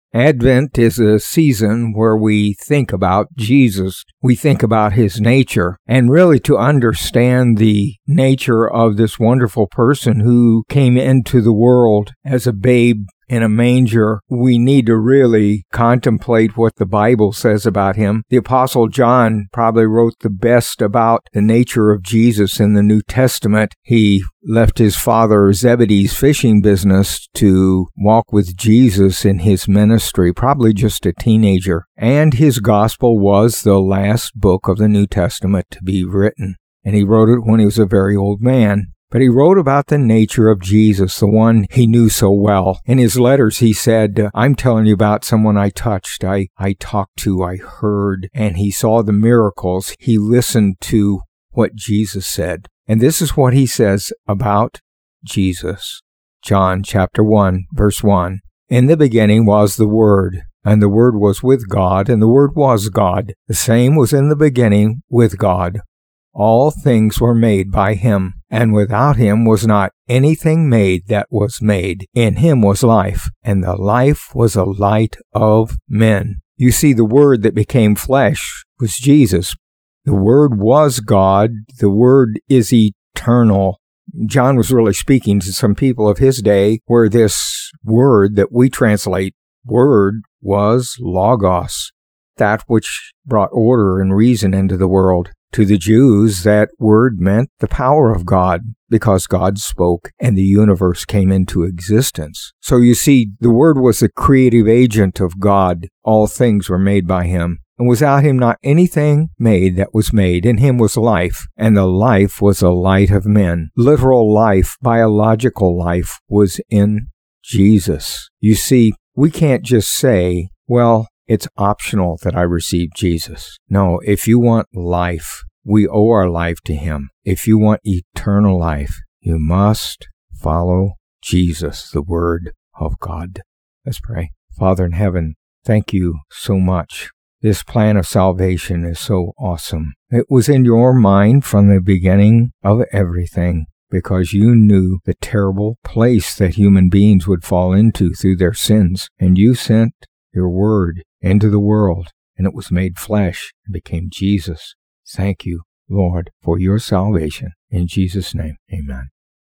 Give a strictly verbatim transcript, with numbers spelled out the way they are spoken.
Advent is a season where we think about Jesus. We think about his nature. And really to understand the nature of this wonderful person who came into the world as a babe in a manger, we need to really contemplate what the Bible says about him. The Apostle John probably wrote the best about the nature of Jesus in the New Testament. He left his father Zebedee's fishing business to walk with Jesus in his ministry, probably just a teenager. And his gospel was the last book of the New Testament to be written. And he wrote it when he was a very old man. But he wrote about the nature of Jesus, the one he knew so well. In his letters, he said, I'm telling you about someone I touched, I, I talked to, I heard, and he saw the miracles. He listened to what Jesus said. And this is what he says about Jesus. John chapter one, verse one. In the beginning was the Word, and the Word was with God, and the Word was God. The same was in the beginning with God. All things were made by him, and without him was not anything made that was made. In him was life, and the life was a light of men. You see, the Word that became flesh was Jesus. The Word was God. The Word is eternal. John was really speaking to some people of his day where this word that we translate word was logos, that which brought order and reason into the world. To the Jews, that word meant the power of God, because God spoke and the universe came into existence. So you see, the Word was the creative agent of God. All things were made by him. And without him not anything made that was made. In him was life, and the life was the light of men. Literal life, biological life, was in Jesus. You see, we can't just say, well, it's optional that I receive Jesus. No, if you want life, we owe our life to him. If you want eternal life, you must follow Jesus, the Word of God. Let's pray. Father in heaven, thank you so much. This plan of salvation is so awesome. It was in your mind from the beginning of everything, because you knew the terrible place that human beings would fall into through their sins, and you sent your Word into the world, and it was made flesh and became Jesus. Thank you, Lord, for your salvation. In Jesus' name, amen.